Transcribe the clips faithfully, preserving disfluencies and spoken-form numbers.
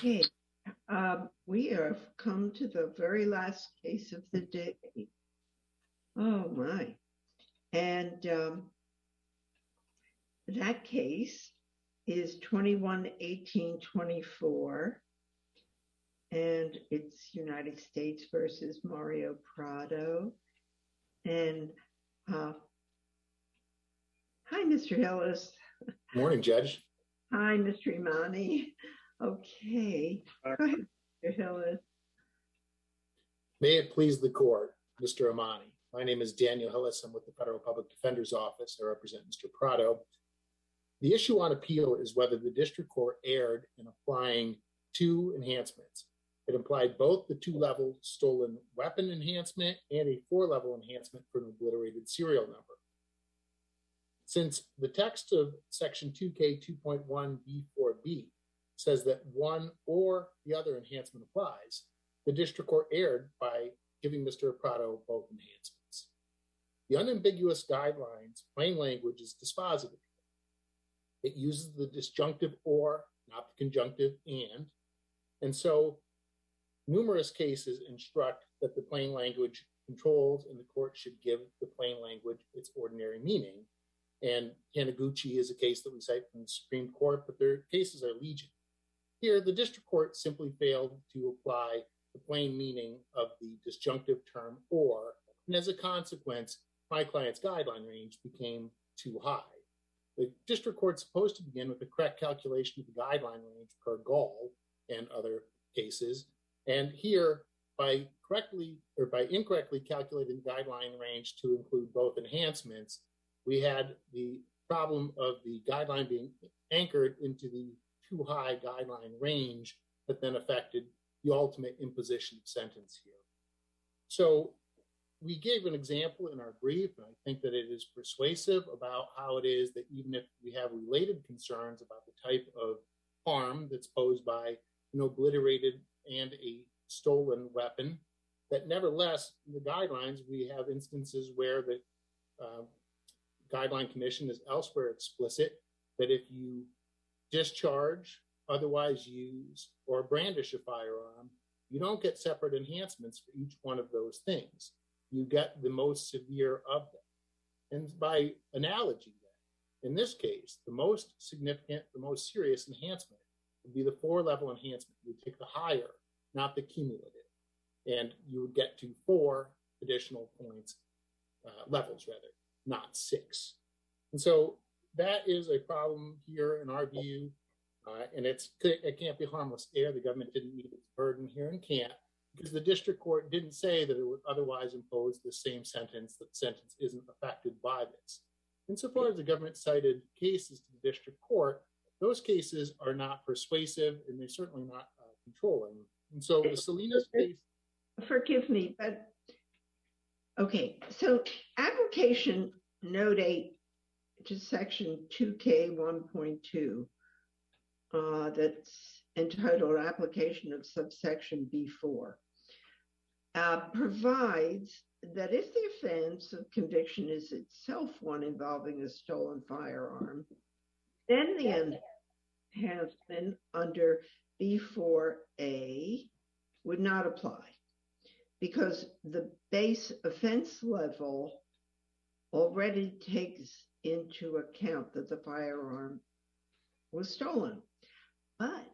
Okay, um, we have come to the very last case of the day. Oh my. And um, that case is twenty-one eighteen twenty-four, and it's United States versus Mario Prado. And uh, hi, Mister Hillis. Morning, Judge. Hi, Mister Imani. Okay, go ahead, Mister Hillis. May it please the court, Mister Imani. My name is Daniel Hillis. I'm with the Federal Public Defender's Office. I represent Mister Prado. The issue on appeal is whether the district court erred in applying two enhancements. It implied both the two-level stolen weapon enhancement and a four-level enhancement for an obliterated serial number. Since the text of Section two K two point one B four B says that one or the other enhancement applies, the district court erred by giving Mister Prado both enhancements. The unambiguous guidelines, plain language, is dispositive. It uses the disjunctive or, not the conjunctive and, and so numerous cases instruct that the plain language controls and the court should give the plain language its ordinary meaning. And Taniguchi is a case that we cite from the Supreme Court, but their cases are legion. Here, the district court simply failed to apply the plain meaning of the disjunctive term or, and as a consequence, my client's guideline range became too high. The district court's supposed to begin with the correct calculation of the guideline range per Gall and other cases. And here, by correctly or by incorrectly calculating the guideline range to include both enhancements, we had the problem of the guideline being anchored into the too high guideline range that then affected the ultimate imposition of sentence here. So we gave an example in our brief, and I think that it is persuasive about how it is that even if we have related concerns about the type of harm that's posed by an obliterated and a stolen weapon, that nevertheless, in the guidelines, we have instances where the uh, Guideline Commission is elsewhere explicit that if you discharge, otherwise use, or brandish a firearm, you don't get separate enhancements for each one of those things. You get the most severe of them. And by analogy, then, in this case, the most significant, the most serious enhancement would be the four-level enhancement. You would take the higher, not the cumulative, and you would get to four additional points, uh, levels rather, not six. And so that is a problem here in our view, uh, and it's it can't be harmless error. The government didn't meet its burden here and can't, because the district court didn't say that it would otherwise impose the same sentence, that the sentence isn't affected by this. Insofar as the government cited cases to the district court, those cases are not persuasive and they're certainly not uh, controlling. And so the Salinas case... Forgive me, but okay, so application note eight to section two K one point two uh, that's entitled Application of Subsection B four uh, provides that if the offense of conviction is itself one involving a stolen firearm, then the enhancement under B four A would not apply because the base offense level already takes into account that the firearm was stolen. But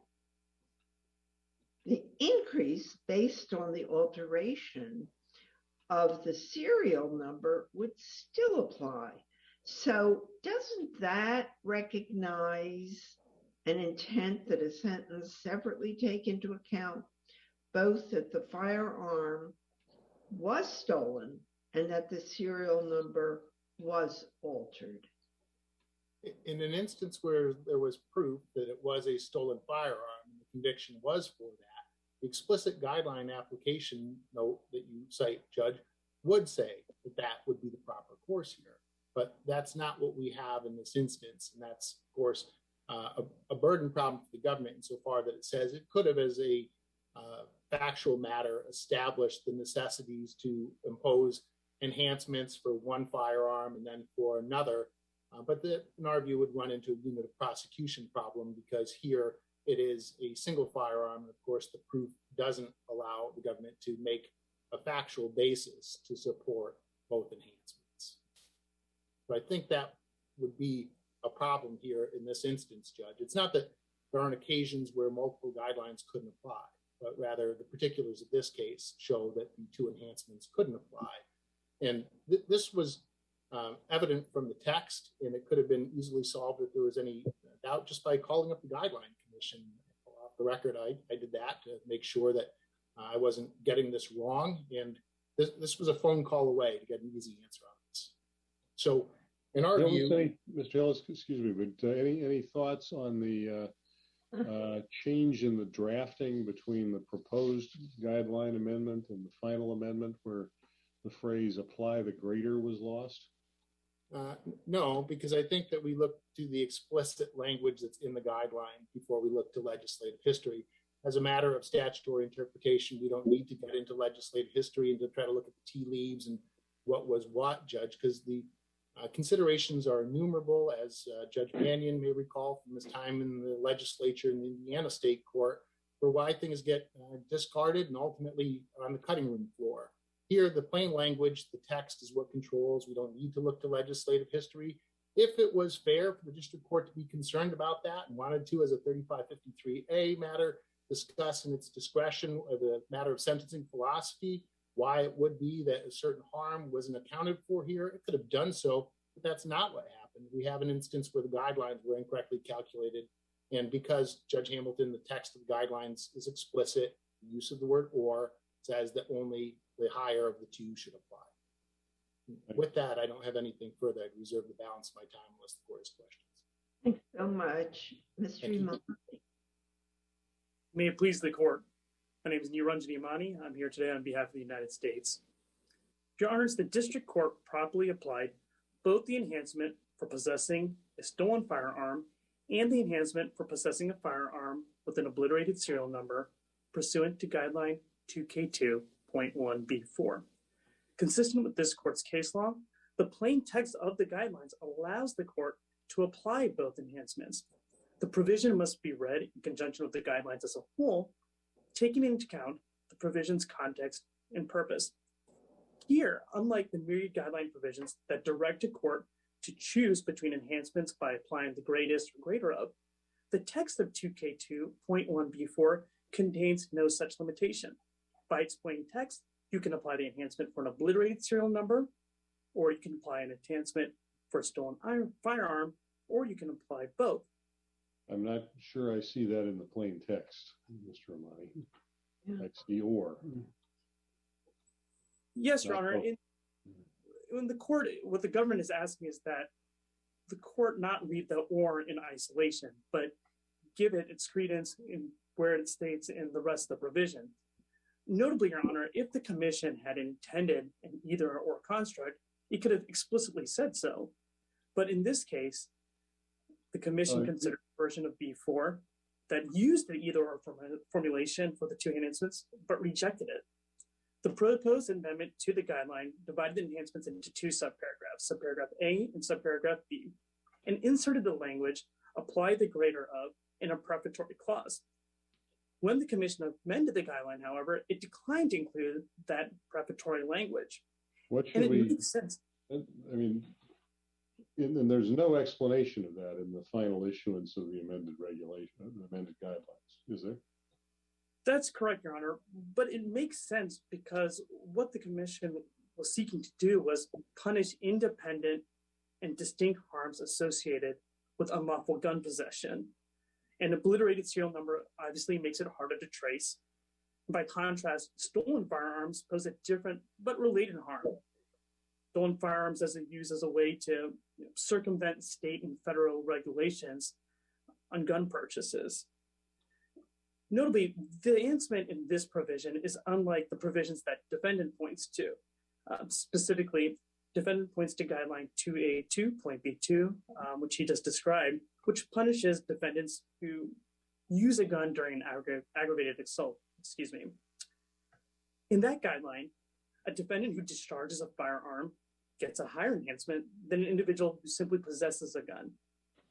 the increase based on the alteration of the serial number would still apply. So doesn't that recognize an intent that a sentence separately take into account both that the firearm was stolen and that the serial number was altered? In an instance where there was proof that it was a stolen firearm and the conviction was for that, the explicit guideline application note that you cite, Judge, would say that that would be the proper course here. But that's not what we have in this instance. And that's, of course, uh, a, a burden problem for the government insofar that it says it could have, as a uh, factual matter, established the necessities to impose enhancements for one firearm and then for another. Uh, but that, in our view, would run into a unit of prosecution problem because here it is a single firearm. And of course, the proof doesn't allow the government to make a factual basis to support both enhancements. So I think that would be a problem here in this instance, Judge. It's not that there aren't occasions where multiple guidelines couldn't apply, but rather the particulars of this case show that the two enhancements couldn't apply. And th- this was um, evident from the text, and it could have been easily solved if there was any doubt just by calling up the Guideline Commission. Off the record, I, I did that to make sure that uh, I wasn't getting this wrong. And this, this was a phone call away to get an easy answer on this. So in our view— any, Mister Ellis, excuse me, but uh, any, any thoughts on the uh, uh, change in the drafting between the proposed guideline amendment and the final amendment where the phrase "apply the greater" was lost? Uh, no, because I think that we look to the explicit language that's in the guideline before we look to legislative history. As a matter of statutory interpretation, we don't need to get into legislative history and to try to look at the tea leaves and what was what, Judge, because the uh, considerations are innumerable, as uh, Judge Mannion may recall from his time in the legislature in the Indiana State Court, for why things get uh, discarded and ultimately on the cutting room floor. Here, the plain language, the text is what controls. We don't need to look to legislative history. If it was fair for the district court to be concerned about that and wanted to, as a thirty-five fifty-three A matter, discuss in its discretion or the matter of sentencing philosophy, why it would be that a certain harm wasn't accounted for here, it could have done so, but that's not what happened. We have an instance where the guidelines were incorrectly calculated. And because, Judge Hamilton, the text of the guidelines is explicit, the use of the word "or" says that only the higher of the two should apply. With that, I don't have anything further. I'd reserve the balance of my time unless the court has questions. Thanks so much, Mister Imani. May it please the court. My name is Niranjan Imani. I'm here today on behalf of the United States. Your Honors, the district court properly applied both the enhancement for possessing a stolen firearm and the enhancement for possessing a firearm with an obliterated serial number pursuant to guideline two K two point one B four. Consistent with this court's case law, the plain text of the guidelines allows the court to apply both enhancements. The provision must be read in conjunction with the guidelines as a whole, taking into account the provision's context and purpose. Here, unlike the myriad guideline provisions that direct a court to choose between enhancements by applying the greatest or greater of, the text of two K two point one B four contains no such limitation. By its plain text, you can apply the enhancement for an obliterated serial number, or you can apply an enhancement for a stolen firearm, or you can apply both. I'm not sure I see that in the plain text, Mister Imani. Yeah. That's the "or." Yes, Your Honor. In, in the court, what the government is asking is that the court not read the "or" in isolation, but give it its credence in where it states in the rest of the provision. Notably, Your Honor, if the commission had intended an either or construct, it could have explicitly said so. But in this case, the commission uh, considered a version of B four that used the either or form- formulation for the two enhancements, but rejected it. The proposed amendment to the guideline divided the enhancements into two subparagraphs, subparagraph A and subparagraph B, and inserted the language, "apply the greater of," in a prefatory clause. When the commission amended the guideline, however, it declined to include that prefatory language. What should and it we, makes sense. I mean, and, and there's no explanation of that in the final issuance of the amended regulation, the amended guidelines, is there? That's correct, Your Honor, but it makes sense because what the commission was seeking to do was punish independent and distinct harms associated with unlawful gun possession. An obliterated serial number obviously makes it harder to trace. By contrast, stolen firearms pose a different but related harm. Stolen firearms as used as a way to you know, circumvent state and federal regulations on gun purchases. Notably, the enhancement in this provision is unlike the provisions that defendant points to. Uh, specifically, defendant points to guideline two A two point B two, um, which he just described, which punishes defendants who use a gun during an aggra- aggravated assault. Excuse me. In that guideline, a defendant who discharges a firearm gets a higher enhancement than an individual who simply possesses a gun.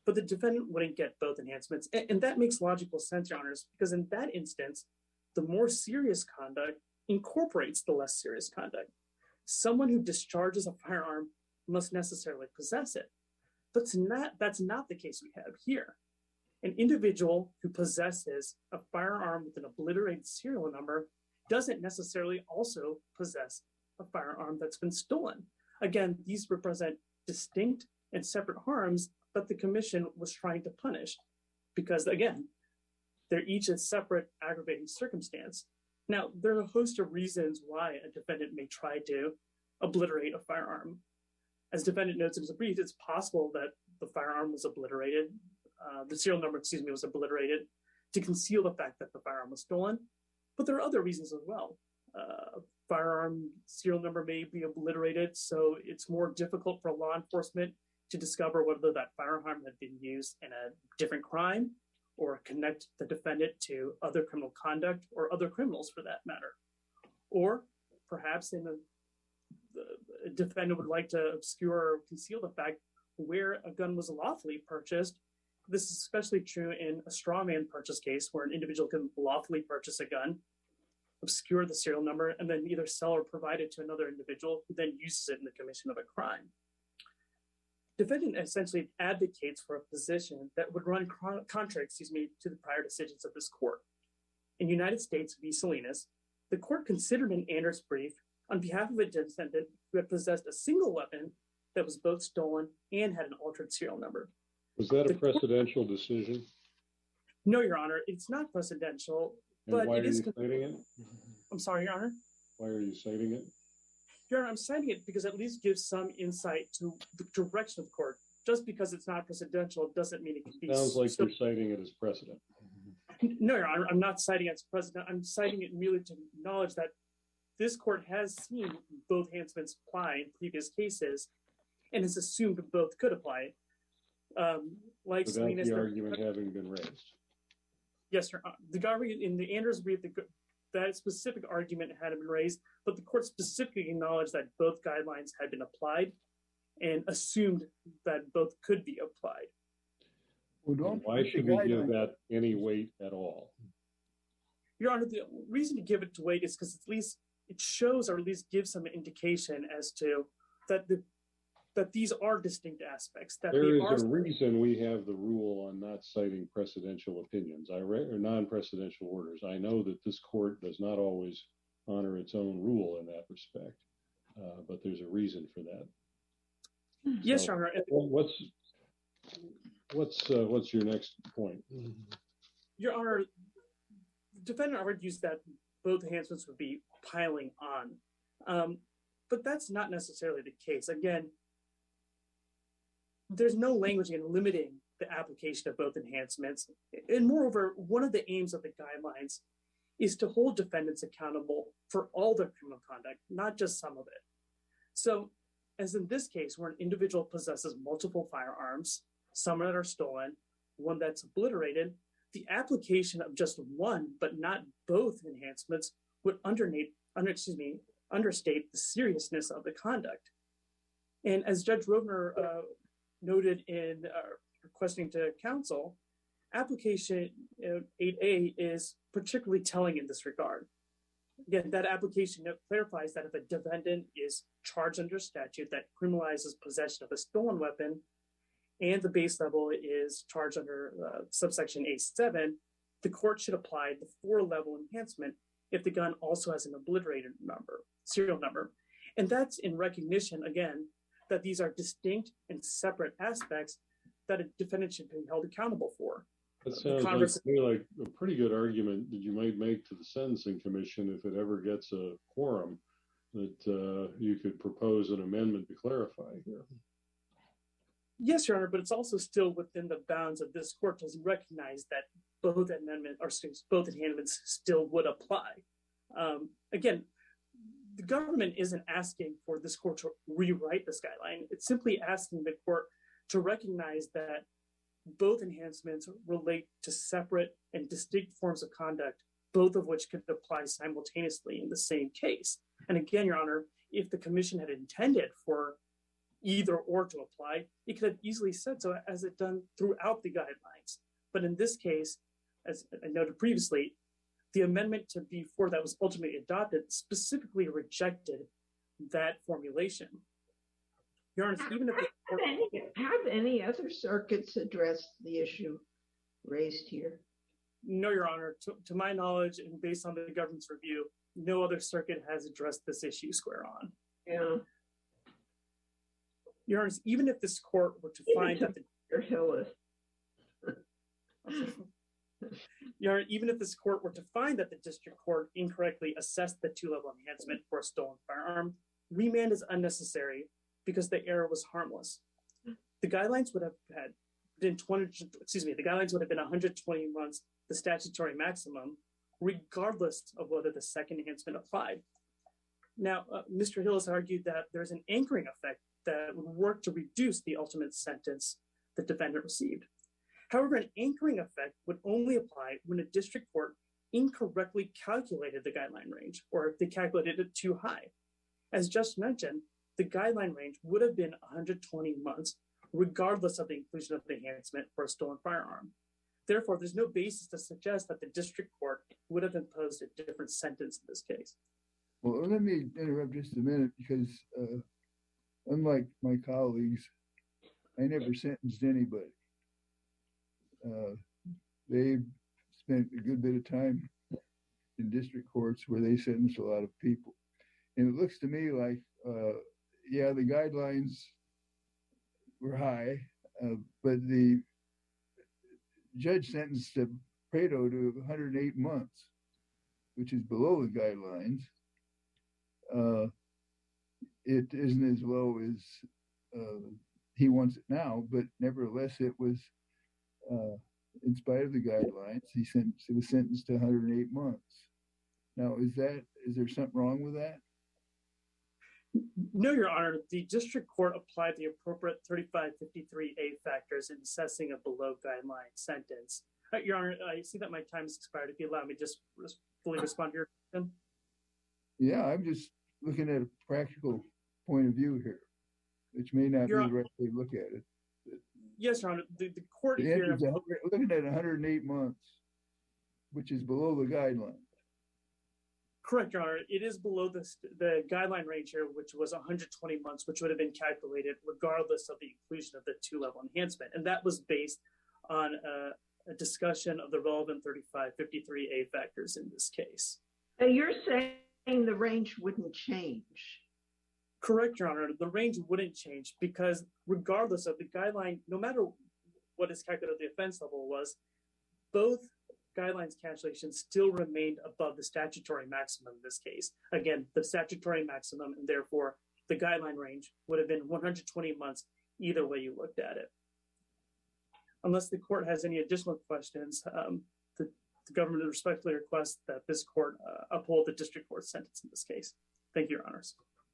but the defendant wouldn't get both enhancements. And, and that makes logical sense, Your Honors, because in that instance, the more serious conduct incorporates the less serious conduct. Someone who discharges a firearm must necessarily possess it. But it's not, that's not the case we have here. An individual who possesses a firearm with an obliterated serial number doesn't necessarily also possess a firearm that's been stolen. Again, these represent distinct and separate harms that the commission was trying to punish because, again, they're each a separate aggravating circumstance. Now, there are a host of reasons why a defendant may try to obliterate a firearm. As defendant notes in his brief, it's possible that the firearm was obliterated, uh, the serial number, excuse me, was obliterated to conceal the fact that the firearm was stolen. But there are other reasons as well. Uh, firearm serial number may be obliterated, so it's more difficult for law enforcement to discover whether that firearm had been used in a different crime or connect the defendant to other criminal conduct or other criminals for that matter. Or perhaps in a, the defendant would like to obscure or conceal the fact where a gun was lawfully purchased. This is especially true in a straw man purchase case where an individual can lawfully purchase a gun, obscure the serial number, and then either sell or provide it to another individual who then uses it in the commission of a crime. Defendant essentially advocates for a position that would run contrary, excuse me, to the prior decisions of this court. In United States v. Salinas, the court considered an Anders brief on behalf of a defendant who had possessed a single weapon that was both stolen and had an altered serial number. Was that a the precedential court, decision? No, Your Honor, it's not precedential. And but why it are is you citing it? I'm sorry, Your Honor. Why are you citing it? Your Honor, I'm citing it because it at least gives some insight to the direction of the court. Just because it's not precedential doesn't mean it can be. Sounds like so, you're citing it as precedent. No, Your Honor, I'm not citing it as precedent. I'm citing it merely to acknowledge that this court has seen both enhancements apply in previous cases and has assumed both could apply. Um, like Without Salinas, the argument having been raised. Yes, Your Honor. The government in the Anders brief, the, that specific argument had been raised, but the court specifically acknowledged that both guidelines had been applied and assumed that both could be applied. Well, why should we give that any weight at all? Your Honor, the reason to give it weight is because at least it shows or at least gives some indication as to that the that these are distinct aspects. That there is are... a reason we have the rule on not citing precedential opinions I re- or non-precedential orders. I know that this court does not always honor its own rule in that respect, uh, but there's a reason for that. Yes, so, Your Honor. What's what's uh, what's your next point? Your Honor, the defendant argues that both enhancements would be piling on, um, but that's not necessarily the case. Again, there's no language in limiting the application of both enhancements. And moreover, one of the aims of the guidelines is to hold defendants accountable for all their criminal conduct, not just some of it. So, as in this case, where an individual possesses multiple firearms, some that are stolen, one that's obliterated, the application of just one, but not both enhancements would understate, under, excuse me, understate the seriousness of the conduct. And as Judge Rovner uh, noted in uh, requesting to counsel, application uh, eight A is particularly telling in this regard. Again, that application clarifies that if a defendant is charged under statute that criminalizes possession of a stolen weapon, and the base level is charged under uh, subsection A seven, the court should apply the four-level enhancement if the gun also has an obliterated number, serial number. And that's in recognition, again, that these are distinct and separate aspects that a defendant should be held accountable for. That sounds Congress, like, like a pretty good argument that you might make to the Sentencing Commission if it ever gets a quorum, that uh, you could propose an amendment to clarify here. Yes, Your Honor, but it's also still within the bounds of this court to recognize that both amendment or both enhancements still would apply. Um, again, the government isn't asking for this court to rewrite this guideline. It's simply asking the court to recognize that both enhancements relate to separate and distinct forms of conduct, both of which could apply simultaneously in the same case. And again, Your Honor, if the commission had intended for either or to apply, it could have easily said so as it done throughout the guidelines. But in this case, as I noted previously, the amendment to B four that was ultimately adopted specifically rejected that formulation. Your Honor, even if the have any, have any other circuits addressed the issue raised here? No, Your Honor, to, to my knowledge and based on the government's review, no other circuit has addressed this issue square on. Yeah. Your Honor, even if this court were to Even find to that the Mister Hillis. Your Honor, even if this court were to find that the district court incorrectly assessed the two-level enhancement for a stolen firearm, remand is unnecessary because the error was harmless. The guidelines would have had been twenty, excuse me, the guidelines would have been one hundred twenty months, the statutory maximum, regardless of whether the second enhancement applied. Now, uh, Mister Hillis argued that there's an anchoring effect that would work to reduce the ultimate sentence the defendant received. However, an anchoring effect would only apply when a district court incorrectly calculated the guideline range, or if they calculated it too high. As just mentioned, the guideline range would have been one hundred twenty months, regardless of the inclusion of the enhancement for a stolen firearm. Therefore, there's no basis to suggest that the district court would have imposed a different sentence in this case. Well, let me interrupt just a minute because uh, unlike my colleagues, I never sentenced anybody. Uh, they spent a good bit of time in district courts where they sentenced a lot of people. And it looks to me like, uh, yeah, the guidelines were high, uh, but the judge sentenced Prado to one hundred eight months, which is below the guidelines. Uh, it isn't as low as uh, he wants it now, but nevertheless, it was, uh, in spite of the guidelines, he sentenced, it was sentenced to one hundred eight months. Now, is that, is there something wrong with that? No, Your Honor, the district court applied the appropriate thirty-five fifty-three A factors in assessing a below guideline sentence. Uh, Your Honor, I see that my time has expired. If you allow me to just res- fully respond to your question. Yeah, I'm just looking at a practical point of view here, which may not Your be Hon- the right way to look at it. Yes, Your Honor, the, the court The here, answer is one hundred looking at one hundred eight months, which is below the guideline. correct, Your Honor, it is below the, the guideline range here, which was one hundred twenty months, which would have been calculated regardless of the inclusion of the two-level enhancement. And that was based on a, a discussion of the relevant thirty-five fifty-three A factors in this case. Now, you're saying the range wouldn't change. Correct, Your Honor. The range wouldn't change because regardless of the guideline, no matter what is calculated the offense level was, both guidelines calculations still remained above the statutory maximum in this case. Again, the statutory maximum, and therefore the guideline range would have been one hundred twenty months either way you looked at it. Unless the court has any additional questions, um, the, the government respectfully requests that this court uh, uphold the district court sentence in this case. Thank you, Your Honors.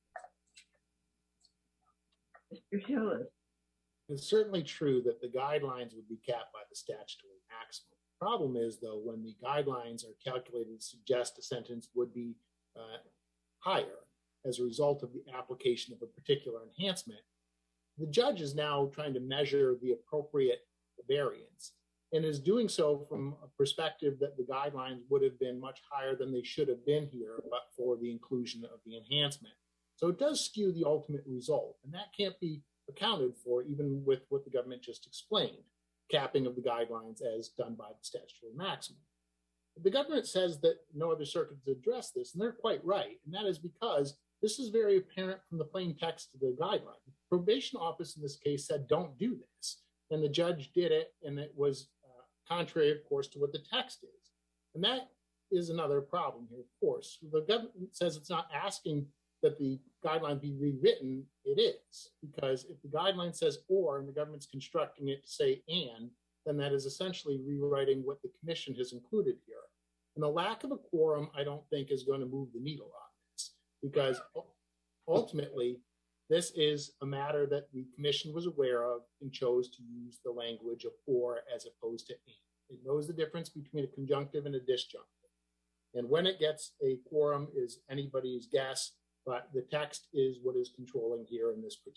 Mister Hillis. It's certainly true that the guidelines would be capped by the statutory maximum. The problem is, though, when the guidelines are calculated to suggest a sentence would be uh, higher as a result of the application of a particular enhancement, the judge is now trying to measure the appropriate variance and is doing so from a perspective that the guidelines would have been much higher than they should have been here but for the inclusion of the enhancement. So it does skew the ultimate result, and that can't be accounted for even with what the government just explained, capping of the guidelines as done by the statutory maximum. The government says that no other circuits address this, and they're quite right, and that is because this is very apparent from the plain text of the guideline. The probation office in this case said don't do this, and the judge did it, and it was uh, contrary, of course, to what the text is. And that is another problem here, of course. The government says it's not asking that the guideline be rewritten. It is, because if the guideline says or and the government's constructing it to say and, then that is essentially rewriting what the commission has included here. And the lack of a quorum, I don't think, is going to move the needle on this, because ultimately, this is a matter that the commission was aware of and chose to use the language of or as opposed to and. It knows the difference between a conjunctive and a disjunctive. And when it gets a quorum is anybody's guess, but the text is what is controlling here in this particular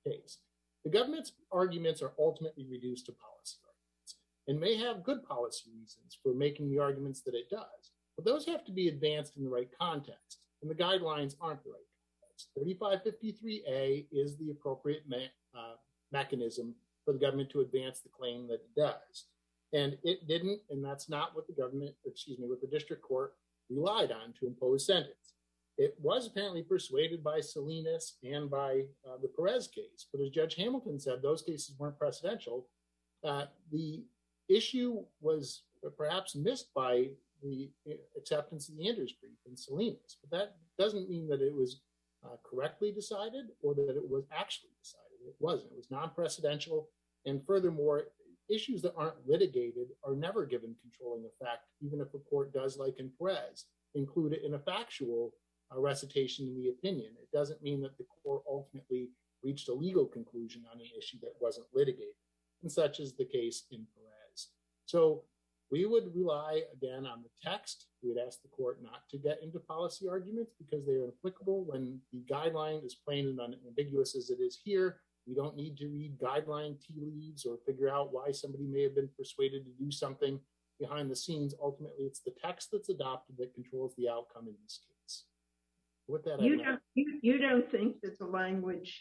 case. The government's arguments are ultimately reduced to policy arguments and may have good policy reasons for making the arguments that it does, but those have to be advanced in the right context, and the guidelines aren't the right context. thirty-five fifty-three A is the appropriate me- uh, mechanism for the government to advance the claim that it does. And it didn't, and that's not what the government, excuse me, what the district court relied on to impose sentence. It was apparently persuaded by Salinas and by uh, the Perez case, but as Judge Hamilton said, those cases weren't precedential. Uh, the issue was perhaps missed by the acceptance of the Anders brief in Salinas, but that doesn't mean that it was uh, correctly decided or that it was actually decided. It wasn't. It was non-precedential, and furthermore, issues that aren't litigated are never given controlling effect, even if a court does, like in Perez, include it in a factual uh, recitation in the opinion. It doesn't mean that the court ultimately reached a legal conclusion on an issue that wasn't litigated, and such is the case in Perez. So we would rely, again, on the text. We would ask the court not to get into policy arguments because they are applicable when the guideline is plain and unambiguous as it is here. We don't need to read guideline tea leaves or figure out why somebody may have been persuaded to do something behind the scenes. Ultimately, it's the text that's adopted that controls the outcome in this case. With that, You don't, you, you don't think that the language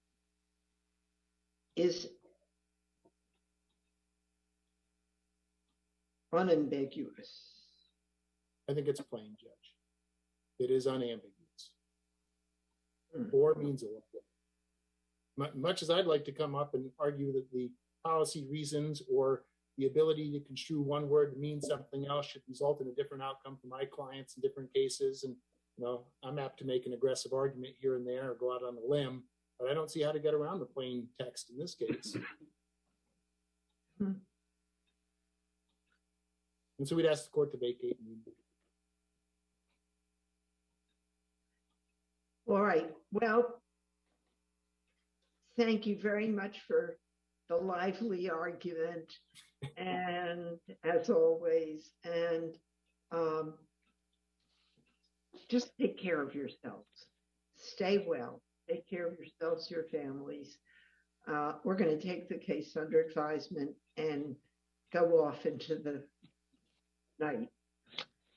is unambiguous? I think it's plain, Judge. It is unambiguous. Hmm. Or means a lot. Much as I'd like to come up and argue that the policy reasons or the ability to construe one word to mean something else should result in a different outcome for my clients in different cases, and you know, I'm apt to make an aggressive argument here and there or go out on a limb, but I don't see how to get around the plain text in this case. Hmm. And so we'd ask the court to vacate. All right. Well, thank you very much for the lively argument, and as always, and um, just take care of yourselves. Stay well. Take care of yourselves, your families. Uh, we're going to take the case under advisement and go off into the night.